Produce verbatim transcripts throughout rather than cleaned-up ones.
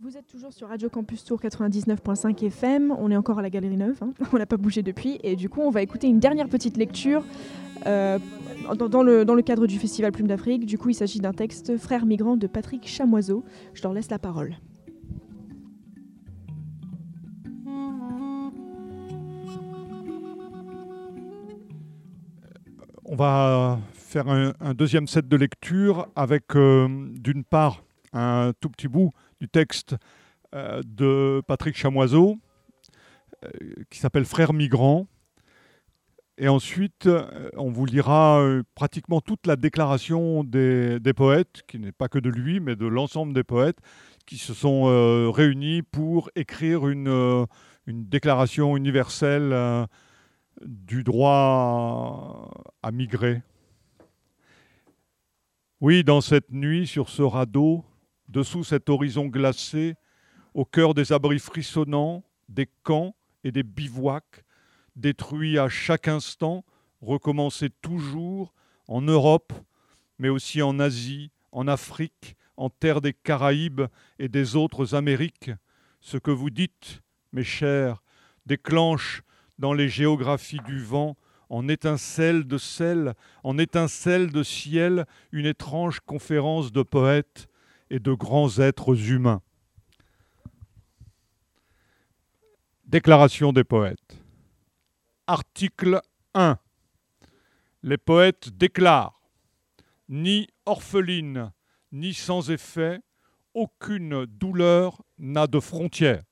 Vous êtes toujours sur Radio Campus Tour quatre-vingt-dix-neuf virgule cinq F M, on est encore à la Galerie Neuve, hein. On n'a pas bougé depuis, et du coup on va écouter une dernière petite lecture euh, dans, dans, le, dans le cadre du Festival Plume d'Afrique. Du coup il s'agit d'un texte Frères migrants de Patrick Chamoiseau. Je leur laisse la parole. On va faire un, un deuxième set de lecture avec euh, d'une part un tout petit bout du texte euh, de Patrick Chamoiseau euh, qui s'appelle Frères migrants. Et ensuite, euh, on vous lira euh, pratiquement toute la déclaration des, des poètes, qui n'est pas que de lui, mais de l'ensemble des poètes, qui se sont euh, réunis pour écrire une, euh, une déclaration universelle euh, du droit à migrer. Oui, dans cette nuit, sur ce radeau, dessous cet horizon glacé, au cœur des abris frissonnants, des camps et des bivouacs, détruits à chaque instant, recommencés toujours, en Europe, mais aussi en Asie, en Afrique, en terre des Caraïbes et des autres Amériques, ce que vous dites, mes chers, déclenche dans les géographies du vent, en étincelles de sel, en étincelles de ciel, une étrange conférence de poètes et de grands êtres humains. Déclaration des poètes. Article un. Les poètes déclarent, ni orpheline, ni sans effet, aucune douleur n'a de frontières.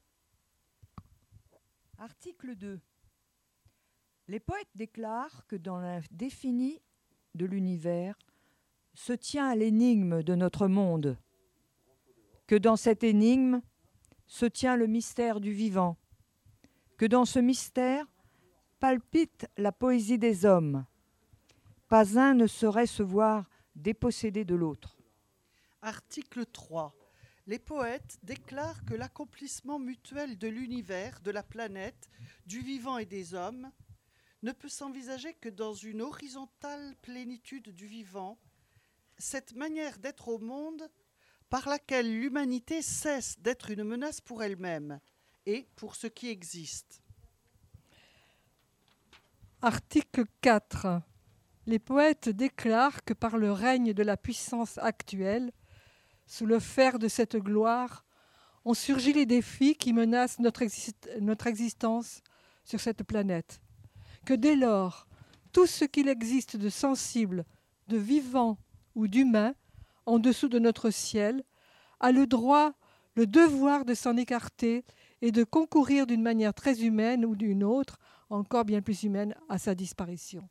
Article deux. Les poètes déclarent que dans l'indéfini de l'univers se tient l'énigme de notre monde, que dans cette énigme se tient le mystère du vivant, que dans ce mystère palpite la poésie des hommes. Pas un ne saurait se voir dépossédé de l'autre. Article trois. Les poètes déclarent que l'accomplissement mutuel de l'univers, de la planète, du vivant et des hommes ne peut s'envisager que dans une horizontale plénitude du vivant, cette manière d'être au monde par laquelle l'humanité cesse d'être une menace pour elle-même et pour ce qui existe. Article quatre. Les poètes déclarent que par le règne de la puissance actuelle, sous le fer de cette gloire, ont surgi les défis qui menacent notre, exist- notre existence sur cette planète. Que dès lors, tout ce qu'il existe de sensible, de vivant ou d'humain, en dessous de notre ciel, a le droit, le devoir de s'en écarter et de concourir d'une manière très humaine ou d'une autre, encore bien plus humaine, à sa disparition.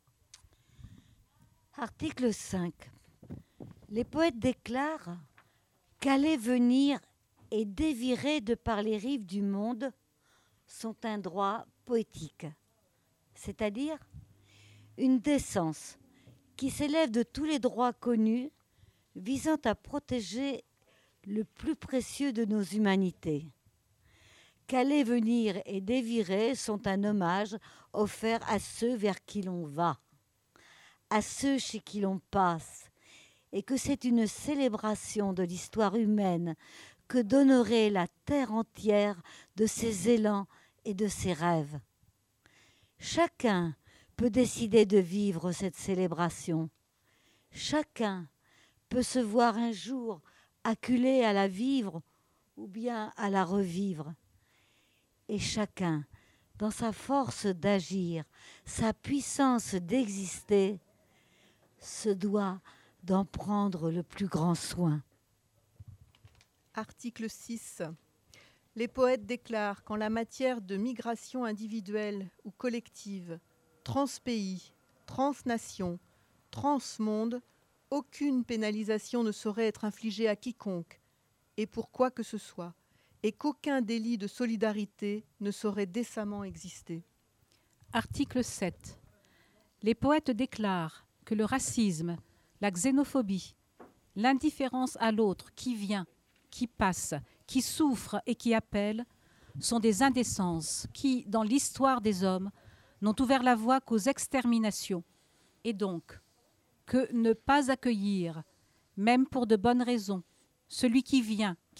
Article cinq. Les poètes déclarent qu'aller, venir et dévirer de par les rives du monde sont un droit poétique, c'est-à-dire une décence qui s'élève de tous les droits connus visant à protéger le plus précieux de nos humanités. Qu'aller, venir et dévirer sont un hommage offert à ceux vers qui l'on va, à ceux chez qui l'on passe, et que c'est une célébration de l'histoire humaine que d'honorer la terre entière de ses élans et de ses rêves. Chacun peut décider de vivre cette célébration. Chacun peut se voir un jour acculé à la vivre ou bien à la revivre. Et chacun, dans sa force d'agir, sa puissance d'exister, se doit d'en prendre le plus grand soin. Article six. Les poètes déclarent qu'en la matière de migration individuelle ou collective, transpays, transnation, transmonde, aucune pénalisation ne saurait être infligée à quiconque, et pour quoi que ce soit, et qu'aucun délit de solidarité ne saurait décemment exister. Article sept. Les poètes déclarent que le racisme, la xénophobie, l'indifférence à l'autre qui vient, qui passe, qui souffre et qui appelle sont des indécences qui, dans l'histoire des hommes, n'ont ouvert la voie qu'aux exterminations, et donc que ne pas accueillir, même pour de bonnes raisons, celui qui vient,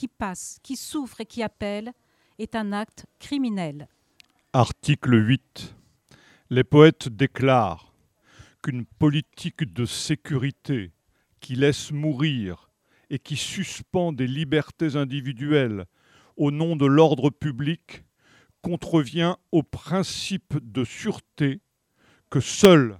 qui passe, qui souffre et qui appelle est un acte criminel. Article huit. Les poètes déclarent qu'une politique de sécurité qui laisse mourir et qui suspend des libertés individuelles au nom de l'ordre public contrevient au principe de sûreté que seul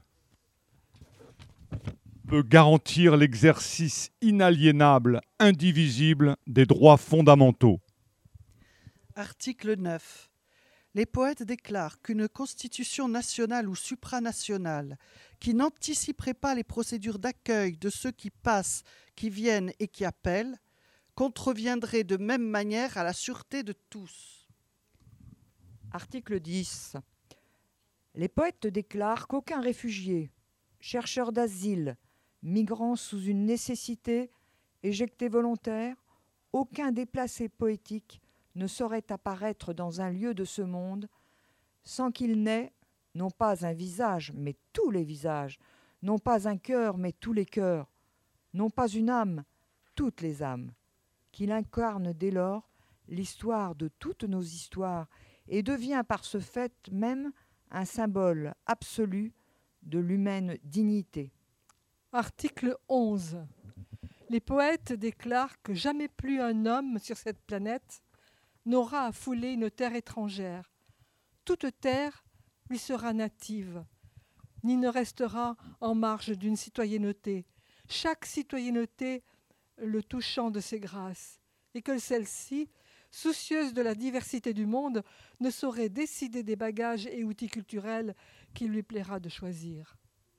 peut garantir l'exercice inaliénable, indivisible des droits fondamentaux. Article neuf. Les poètes déclarent qu'une constitution nationale ou supranationale qui n'anticiperait pas les procédures d'accueil de ceux qui passent, qui viennent et qui appellent contreviendrait de même manière à la sûreté de tous. Article dix. Les poètes déclarent qu'aucun réfugié, chercheur d'asile, migrant sous une nécessité, éjecté volontaire, aucun déplacé poétique ne saurait apparaître dans un lieu de ce monde sans qu'il n'ait, non pas un visage, mais tous les visages, non pas un cœur, mais tous les cœurs, non pas une âme, toutes les âmes, qu'il incarne dès lors l'histoire de toutes nos histoires et devient par ce fait même un symbole absolu de l'humaine dignité. Article onze. Les poètes déclarent que jamais plus un homme sur cette planète n'aura à fouler une terre étrangère. Toute terre lui sera native, ni ne restera en marge d'une citoyenneté, chaque citoyenneté le touchant de ses grâces, et que celle-ci, soucieuse de la diversité du monde, ne saurait décider des bagages et outils culturels qu'il lui plaira de choisir.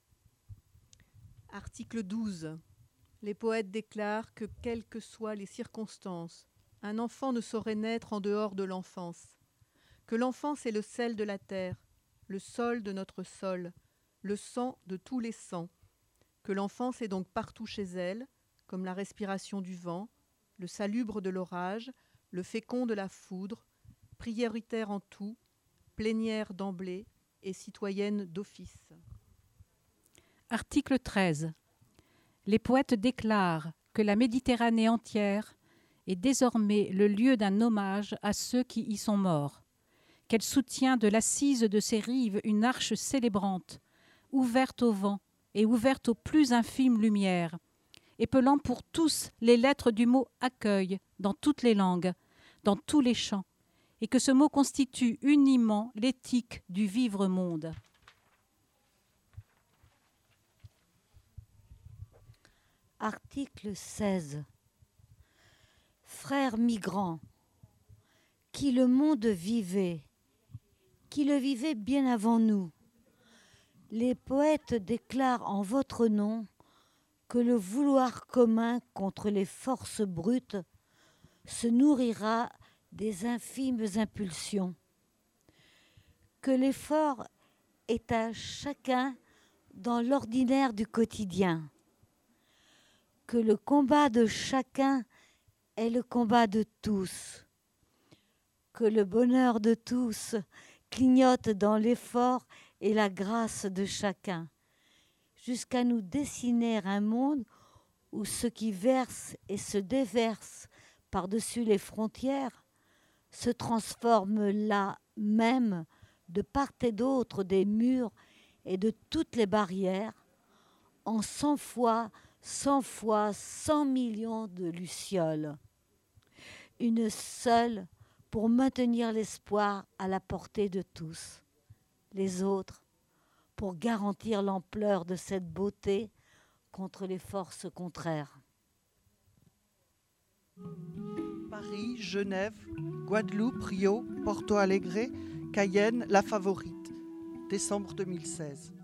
Article douze. Les poètes déclarent que, quelles que soient les circonstances, un enfant ne saurait naître en dehors de l'enfance, que l'enfance est le sel de la terre, le sol de notre sol, le sang de tous les sangs, que l'enfance est donc partout chez elle, comme la respiration du vent, le salubre de l'orage, le fécond de la foudre, prioritaire en tout, plénière d'emblée et citoyenne d'office. Article treize. Les poètes déclarent que la Méditerranée entière est désormais le lieu d'un hommage à ceux qui y sont morts, qu'elle soutient de l'assise de ses rives une arche célébrante, ouverte au vent et ouverte aux plus infimes lumières, épelant pour tous les lettres du mot « accueil » dans toutes les langues, dans tous les chants, et que ce mot constitue uniment l'éthique du vivre monde. Article seize. Frères migrants, qui le monde vivait, qui le vivait bien avant nous, les poètes déclarent en votre nom que le vouloir commun contre les forces brutes se nourrira des infimes impulsions, que l'effort est à chacun dans l'ordinaire du quotidien, que le combat de chacun est le combat de tous, que le bonheur de tous clignote dans l'effort et la grâce de chacun, jusqu'à nous dessiner un monde où ce qui verse et se déverse par-dessus les frontières se transforme là même, de part et d'autre des murs et de toutes les barrières, en cent fois, cent fois, cent millions de lucioles. Une seule pour maintenir l'espoir à la portée de tous. Les autres pour garantir l'ampleur de cette beauté contre les forces contraires. Paris, Genève, Guadeloupe, Rio, Porto Alegre, Cayenne, La Favorite, décembre deux mille seize.